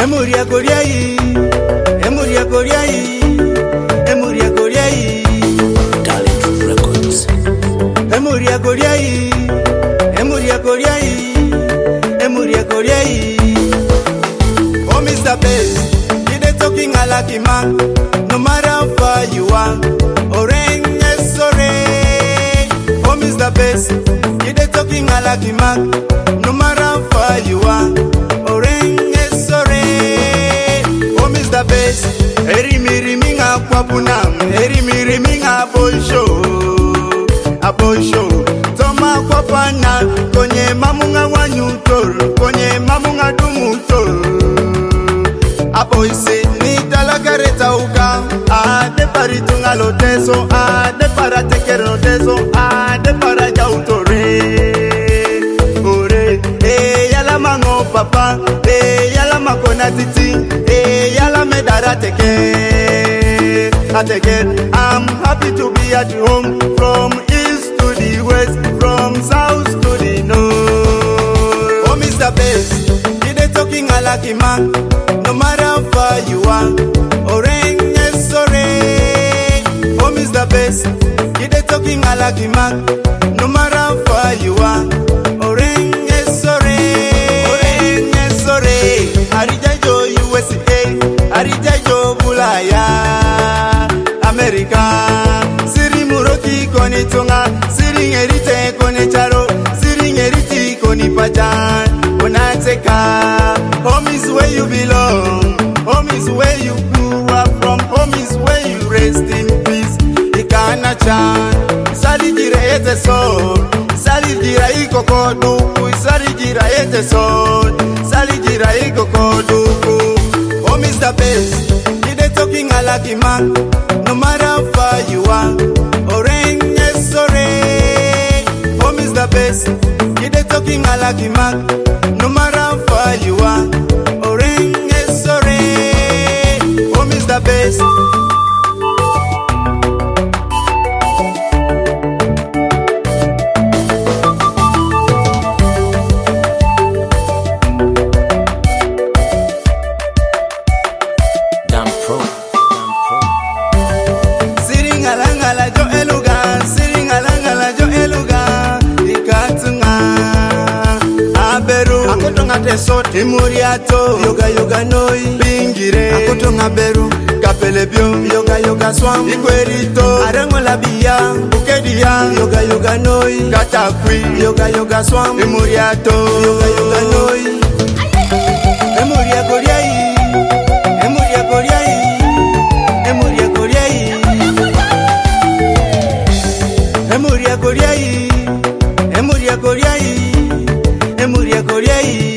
Emuria Koriai, Emuria Koriai, Emuria Koriai, Talent Records. Emuria Koriai, Emuria Koriai, Emuria Koriai. Oh Mr. Bass, you dey talking a lucky man. No matter how far you are, orange sorry. Oh Mr. Bass, you dey talking a lucky man. No matter how far you are, orange sorry. Oh Mr. Bass, eri minga kwa punam, eri minga bolsho, abolsho. Toma kwa pana, konye mamunga wanyutol, konye mamunga dumutol. Aboise ni talagareta uka, de paritunga loteso, de parateker loteso, de paraja utore. Ore, yala mango papa, yala makona titi, yala medara teke. I'm happy to be at home, from east to the west, from south to the north. Oh Mr. Bass, you dey talking a lucky man. No matter how far you are, orange sorry. Oh Mr. Bass, you dey talking a lucky man. No matter how far you are, orange sorry. Orange sorry. Arijajo USA, Arijajo Bulaya, America. Siri Muroki koni tonga, Siri ngerite koni charo, Siri ngeriti koni pajan. Onateka, home is where you belong, home is where you grew up from, home is where you rest in peace. Ikana chan, sali jira yete son, sali jira iko koduku, sali jira yete son, sali jira iko koduku. Oh Mr. Bass, you dey talking a lucky man. No matter how far you are, orange sorry. Oh Mr. Bass, you dey talking a lucky man. No matter how far you are, orange sorry. Oh Mr. Bass. Siringalangala jo eluga, siringalangala jo eluga, ikatunga aberu, akotonga tesot, imuriato, yoga noi, pingire, akotonga beru, kapelebio, yoga swam, ikwerito, arengola bia, ukedia, yoga noi, katakwi, yoga swam, imuriato, yoga noi, emuria Koriai, emuria Koriai, emuria Koriai. Emuria Koriai, Emuria Koriai, Emuria Koriai.